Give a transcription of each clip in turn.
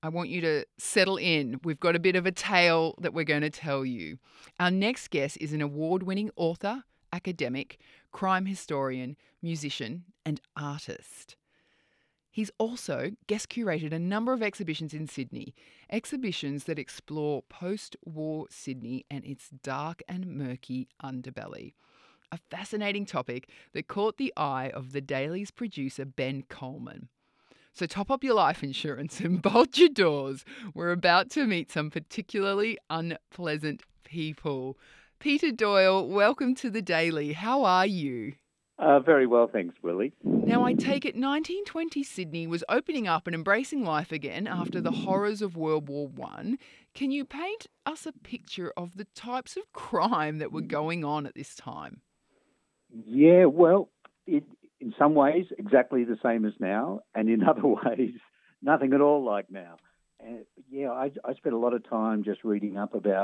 I want you to settle in. We've got a bit of a tale that we're going to tell you. Our next guest is an award winning author, academic, crime historian, musician, and artist. He's also guest curated a number of exhibitions in Sydney, exhibitions that explore post war Sydney and its dark and murky underbelly. A fascinating topic that caught the eye of the Daily's producer, Ben Coleman. So top up your life insurance and bolt your doors. We're about to meet some particularly unpleasant people. Peter Doyle, welcome to the Daily. How are you? Very well, thanks, Willie. Now, I take it 1920 Sydney was opening up and embracing life again after the horrors of World War One. Can you paint us a picture of the types of crime that were going on at this time? Yeah, well, in some ways, exactly the same as now, and in other ways, nothing at all like now. And I spent a lot of time just reading up about,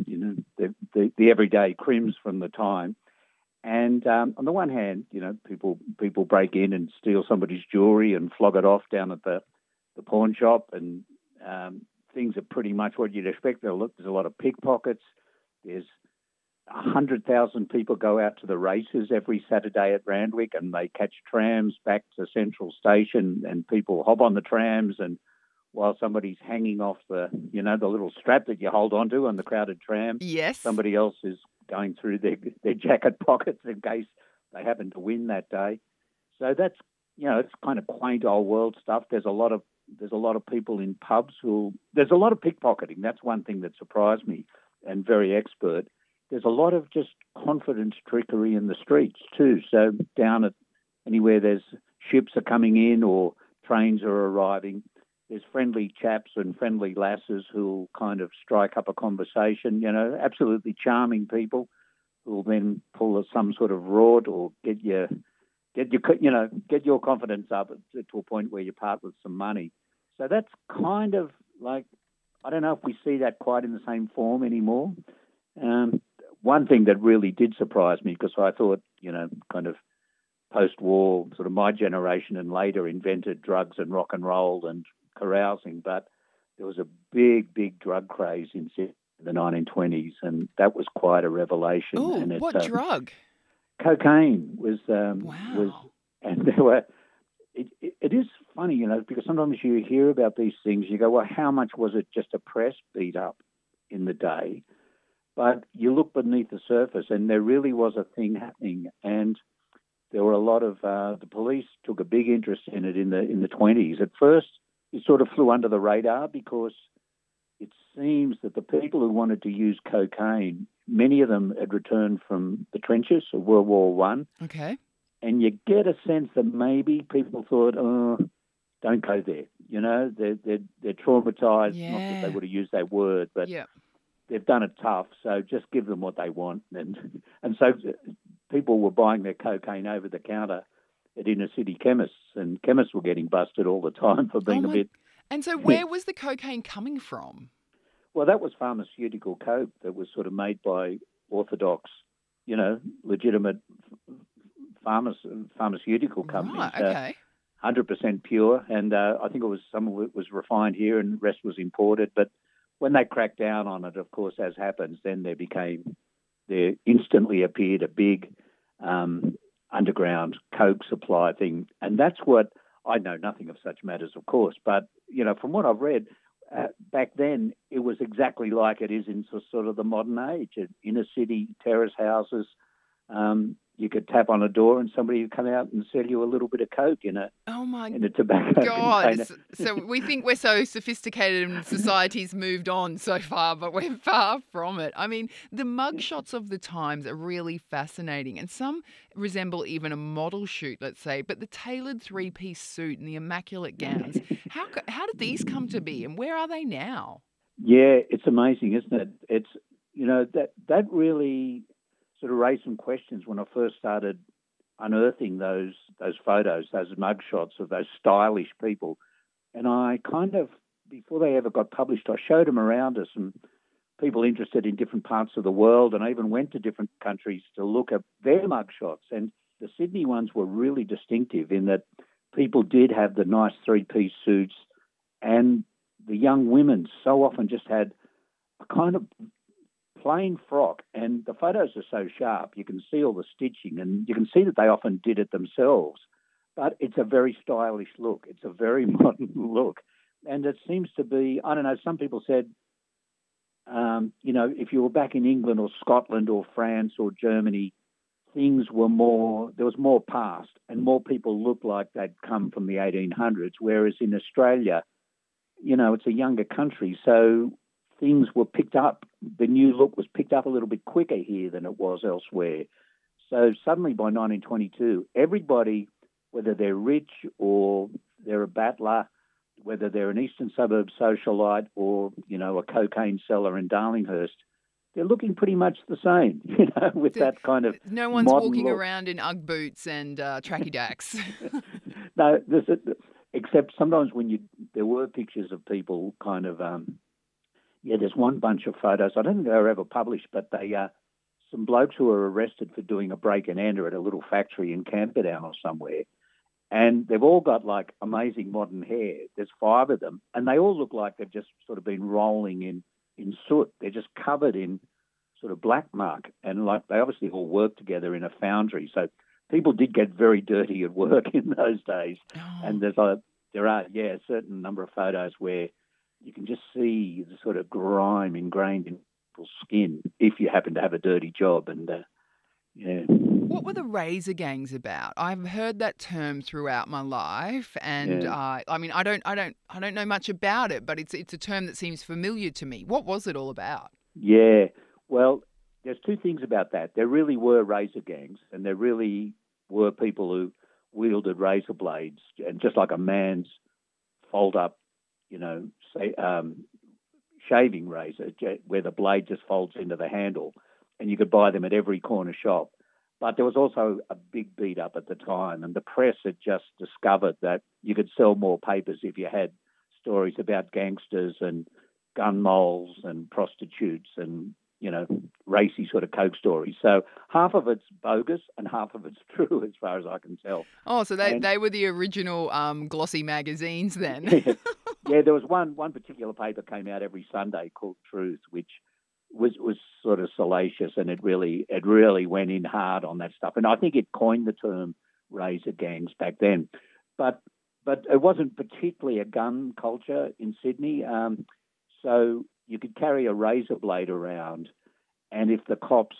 the everyday crimes from the time. And on the one hand, people break in and steal somebody's jewelry and flog it off down at the pawn shop, and things are pretty much what you'd expect. There's a lot of pickpockets. There's 100,000 people go out to the races every Saturday at Randwick, and they catch trams back to Central Station, and people hop on the trams, and while somebody's hanging off the little strap that you hold onto on the crowded tram, Yes. somebody else is going through their jacket pockets in case they happen to win that day. So that's it's kind of quaint old world stuff. There's a lot of people in pubs there's a lot of pickpocketing. That's one thing that surprised me, and very expert. There's a lot of just confidence trickery in the streets too. So down at anywhere there's ships are coming in or trains are arriving, there's friendly chaps and friendly lasses who'll kind of strike up a conversation, absolutely charming people who'll then pull some sort of rort or get your confidence up to a point where you part with some money. So that's kind of like, I don't know if we see that quite in the same form anymore. One thing that really did surprise me, because I thought, kind of post-war, sort of my generation and later invented drugs and rock and roll and carousing, but there was a big, big drug craze in the 1920s, and that was quite a revelation. Oh, and what drug? Cocaine was, Wow. and there were. It is funny, because sometimes you hear about these things, you go, well, how much was it just a press beat up in the day? But you look beneath the surface, and there really was a thing happening, and there were a lot of the police took a big interest in it in the 20s. At first, it sort of flew under the radar because it seems that the people who wanted to use cocaine, many of them had returned from the trenches of World War One. Okay. And you get a sense that maybe people thought, oh, don't go there. They're traumatized. Yeah. Not that they would have used that word, but they've done it tough. So just give them what they want. And so people were buying their cocaine over the counter at inner city chemists, and chemists were getting busted all the time for being a bit. And so where was the cocaine coming from? Well, that was pharmaceutical coke that was sort of made by orthodox, legitimate pharmaceutical companies. Right, okay. 100% pure, and I think some of it was refined here and the rest was imported. But when they cracked down on it, of course, as happens, then there instantly appeared a big underground coke supply thing. And that's what, I know nothing of such matters, of course, but, from what I've read, back then it was exactly like it is in sort of the modern age. Inner city terrace houses, you could tap on a door and somebody would come out and sell you a little bit of coke in a tobacco container. So we think we're so sophisticated and society's moved on so far, but we're far from it. I mean, the mugshots of the times are really fascinating, and some resemble even a model shoot, let's say, but the tailored three-piece suit and the immaculate gowns, how did these come to be, and where are they now? Yeah, it's amazing, isn't it? It's, that really sort of raised some questions when I first started unearthing those photos, those mugshots of those stylish people. And I kind of, before they ever got published, I showed them around to some people interested in different parts of the world, and I even went to different countries to look at their mugshots. And the Sydney ones were really distinctive in that people did have the nice three-piece suits, and the young women so often just had a kind of plain frock, and the photos are so sharp. You can see all the stitching, and you can see that they often did it themselves. But it's a very stylish look. It's a very modern look, and it seems to be. I don't know. Some people said, if you were back in England or Scotland or France or Germany, things were more. There was more past, and more people looked like they'd come from the 1800s. Whereas in Australia, it's a younger country, so things were picked up. The new look was picked up a little bit quicker here than it was elsewhere. So suddenly by 1922, everybody, whether they're rich or they're a battler, whether they're an eastern suburb socialite or, a cocaine seller in Darlinghurst, they're looking pretty much the same, with that kind of no one's modern walking look. around in Ugg boots and tracky dacks. No, except sometimes there were pictures of people kind of, there's one bunch of photos. I don't think they were ever published, but some blokes who were arrested for doing a break and enter at a little factory in Camperdown or somewhere. And they've all got like amazing modern hair. There's 5 of them, and they all look like they've just sort of been rolling in soot. They're just covered in sort of black mark, and like they obviously all work together in a foundry. So people did get very dirty at work in those days. Oh. And there are a certain number of photos where you can just see the sort of grime ingrained in people's skin if you happen to have a dirty job. And What were the razor gangs about? I've heard that term throughout my life, and I don't know much about it, but it's a term that seems familiar to me. What was it all about? Yeah, well, there's 2 things about that. There really were razor gangs, and there really were people who wielded razor blades, and just like a man's fold-up, shaving razor, where the blade just folds into the handle, and you could buy them at every corner shop. But there was also a big beat up at the time, and the press had just discovered that you could sell more papers if you had stories about gangsters and gun moles and prostitutes and, racy sort of coke stories. So half of it's bogus and half of it's true as far as I can tell. Oh, so they were the original glossy magazines then. Yeah, there was one particular paper came out every Sunday called Truth, which was sort of salacious, and it really went in hard on that stuff. And I think it coined the term razor gangs back then. But it wasn't particularly a gun culture in Sydney. So you could carry a razor blade around, and if the cops,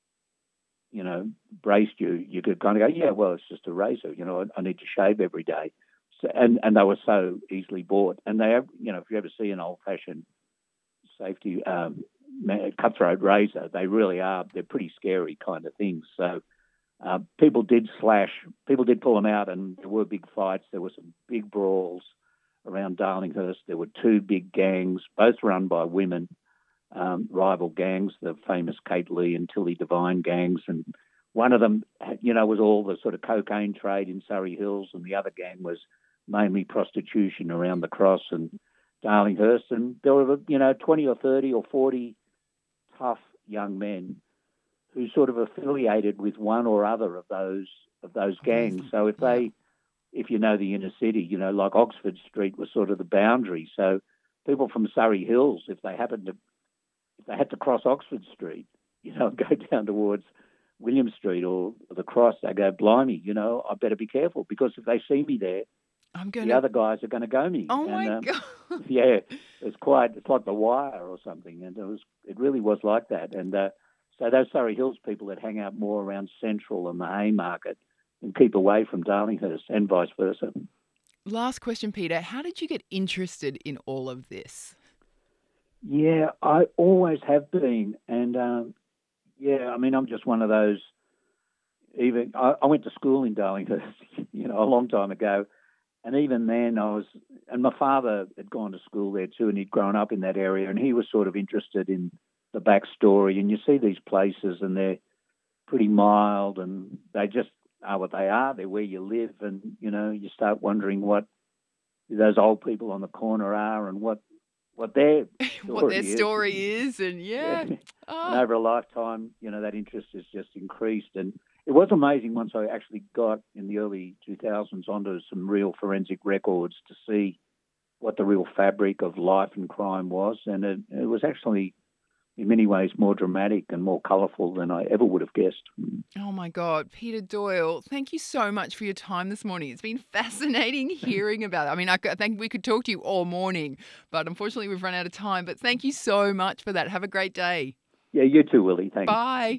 braced you, you could kind of go, yeah, well, it's just a razor. I need to shave every day. So, and they were so easily bought. And they have, if you ever see an old-fashioned safety cutthroat razor, they really are. They're pretty scary kind of things. So people did pull them out, and there were big fights. There were some big brawls around Darlinghurst. There were 2 big gangs, both run by women, rival gangs, the famous Kate Lee and Tilly Devine gangs. And one of them, was all the sort of cocaine trade in Surrey Hills, and the other gang was mainly prostitution around the Cross and Darlinghurst. And there were, 20 or 30 or 40 tough young men who sort of affiliated with one or other of those gangs. So if you know the inner city, like Oxford Street was sort of the boundary. So people from Surrey Hills, if they had to cross Oxford Street, go down towards William Street or the Cross, they go, blimey, I better be careful, because if they see me there, the other guys are going to go me. Oh my God! Yeah, it's like The Wire or something, and it really was like that. And so those Surrey Hills people that hang out more around Central and the Haymarket and keep away from Darlinghurst, and vice versa. Last question, Peter. How did you get interested in all of this? Yeah, I always have been, and I'm just one of those. Even I went to school in Darlinghurst, a long time ago. And even then and my father had gone to school there too, and he'd grown up in that area, and he was sort of interested in the backstory. And you see these places, and they're pretty mild, and they just are what they are. They're where you live, and, you start wondering what those old people on the corner are and what their story is. And And over a lifetime, that interest has just increased. And it was amazing once I actually got in the early 2000s onto some real forensic records to see what the real fabric of life and crime was, and it was actually in many ways more dramatic and more colourful than I ever would have guessed. Oh my God, Peter Doyle, thank you so much for your time this morning. It's been fascinating hearing about it. I mean, I think we could talk to you all morning, but unfortunately we've run out of time. But thank you so much for that. Have a great day. Yeah, you too, Willie. Thanks. Bye.